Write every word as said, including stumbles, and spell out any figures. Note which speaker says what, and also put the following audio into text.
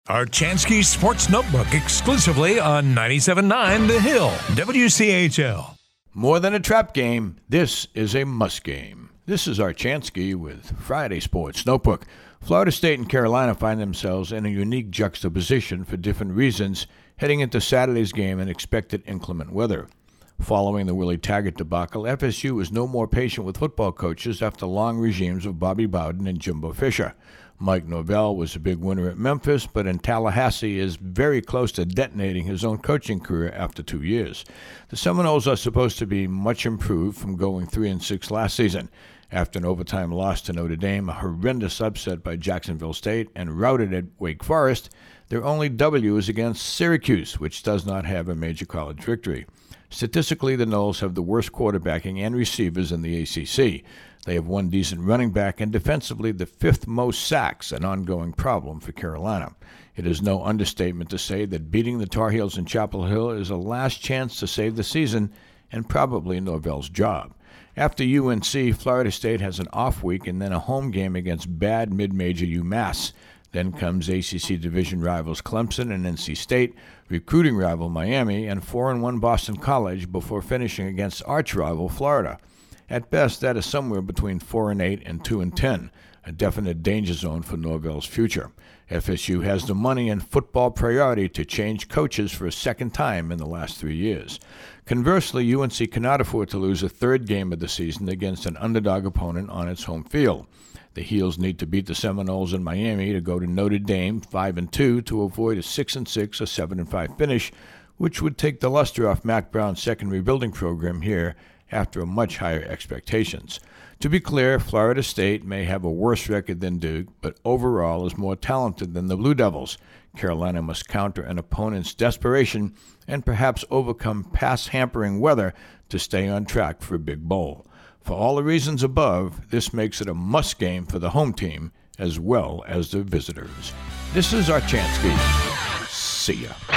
Speaker 1: Archansky Sports Notebook exclusively on ninety-seven point nine The Hill, W C H L.
Speaker 2: More than a trap game, this is a must game. This is Archansky with Friday Sports Notebook. Florida State and Carolina find themselves in a unique juxtaposition for different reasons heading into Saturday's game in expected inclement weather. Following the Willie Taggart debacle, F S U was no more patient with football coaches after long regimes of Bobby Bowden and Jimbo Fisher. Mike Norvell was a big winner at Memphis, but in Tallahassee is very close to detonating his own coaching career after two years. The Seminoles are supposed to be much improved from going three and six last season. After an overtime loss to Notre Dame, a horrendous upset by Jacksonville State, and routed at Wake Forest, their only W is against Syracuse, which does not have a major college victory. Statistically, the Noles have the worst quarterbacking and receivers in the A C C. They have one decent running back and defensively the fifth most sacks, an ongoing problem for Carolina. It is no understatement to say that beating the Tar Heels in Chapel Hill is a last chance to save the season and probably Norvell's job. After U N C, Florida State has an off week and then a home game against bad mid-major UMass. Then comes A C C division rivals Clemson and N C State, recruiting rival Miami, and four and one Boston College before finishing against arch-rival Florida. At best, that is somewhere between four and eight and two and ten, a definite danger zone for Norvell's future. F S U has the money and football priority to change coaches for a second time in the last three years. Conversely, U N C cannot afford to lose a third game of the season against an underdog opponent on its home field. The Heels need to beat the Seminoles in Miami to go to Notre Dame five and two to avoid a six and six or seven and five finish, which would take the luster off Mac Brown's second rebuilding program here after much higher expectations. To be clear, Florida State may have a worse record than Duke, but overall is more talented than the Blue Devils. Carolina must counter an opponent's desperation and perhaps overcome pass-hampering weather to stay on track for a big bowl. For all the reasons above, this makes it a must game for the home team as well as the visitors. This is Archansky. See ya.